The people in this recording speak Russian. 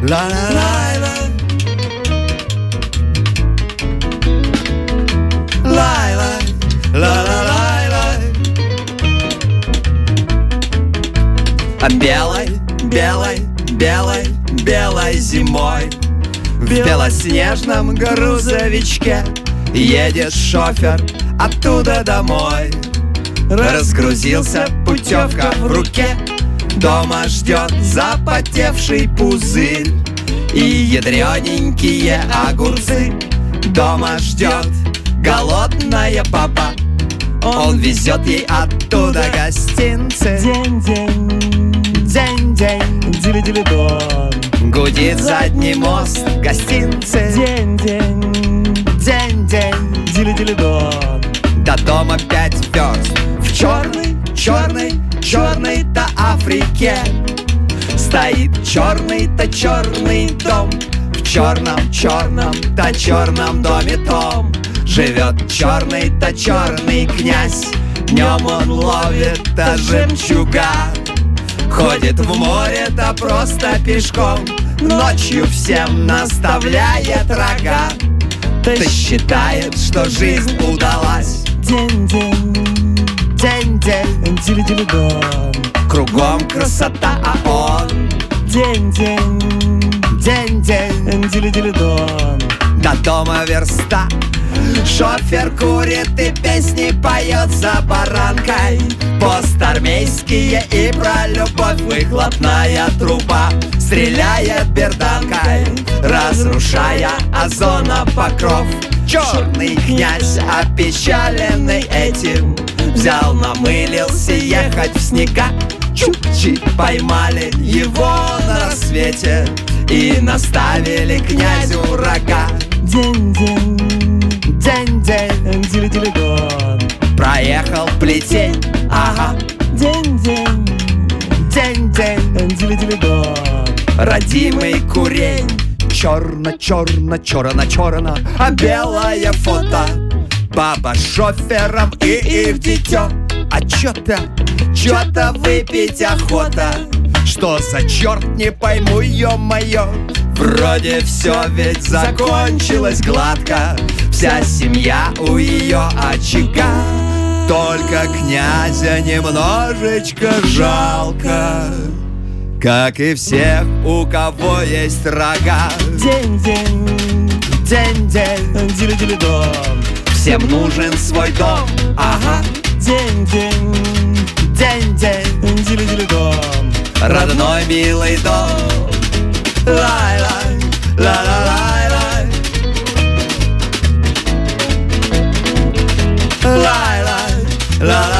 ла-ла-лай-лай, лай-лай, ла-ла-лай-лай. А белой, белой, белой, белой зимой в белоснежном грузовичке едет шофер оттуда домой. Разгрузился, путевка в руке, дома ждет запотевший пузырь и ядрененькие огурцы. Дома ждет голодная папа, он везет ей оттуда гостинцы. День-день, день-день, дили-дили-дон. Гудит задний мост гостинцы. День-день, День-день, дили-дили-дон. до дома 5 верст. В черной, черной, черной-то Африке стоит черный-то черный дом. В черном, черном-то черном доме том живет черный-то черный князь. Днем он ловит-то жемчуга, ходит в море-то просто пешком, ночью всем наставляет рога. Ты считает, что жизнь удалась. День-день, День-день, дили-дили-дон. кругом красота, а он День-день, день-день, дили-дили-дон. до дома верста. Шофер курит и песни поет за баранкой, постармейские и про любовь. Выхлопная труба стреляет берданкой, разрушая озонопокров. Черный князь, опечаленный этим, взял, намылился ехать в снега. Чукчи поймали его на рассвете и наставили князю рога. День-день, День-день, дили-дили-дон. проехал плетень, ага. День-день, День-день, дили-дили-дон. родимый курень. Черно-черно, черно-черно, а белое фото. Баба с шофером и их дитё. А чё-то выпить охота. Что за черт, не пойму, ё-моё. Вроде все ведь закончилось гладко, вся семья у ее очага. Только князя немножечко жалко, как и всех, у кого есть рога. День-день, День-день, дили-дили-дон. всем нужен свой дом, ага. День-день, День-день, дили-дили-дон. родной милый дом. Лай-лай, ла-ла-лай-лай, лай-лай, ла-ла.